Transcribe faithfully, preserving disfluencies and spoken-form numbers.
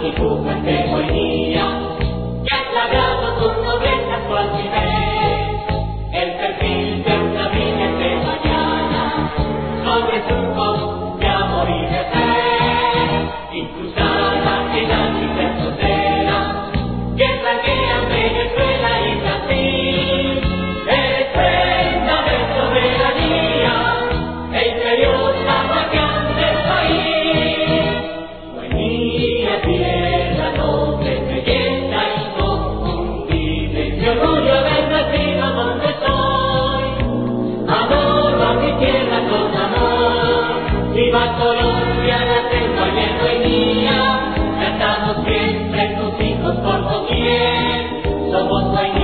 y tu gente bohemia, que has labrado tu nobleza su altivez, el perfil de una virgen de mañana, sobre surcos de amor y de fe, incrustada en la frontera, que flanquean Venezuela y Brasil. Eres prenda de soberanía, e imperiosa guardián del país. Bohemia, tierra noble, belleza inconfundible, mi orgullo haber nacido donde soy. Adoro a mi tierra con amor, viva Colombia, la selva y el Bohemia, cantamos siempre tus hijos por doquier, somos Bohemia.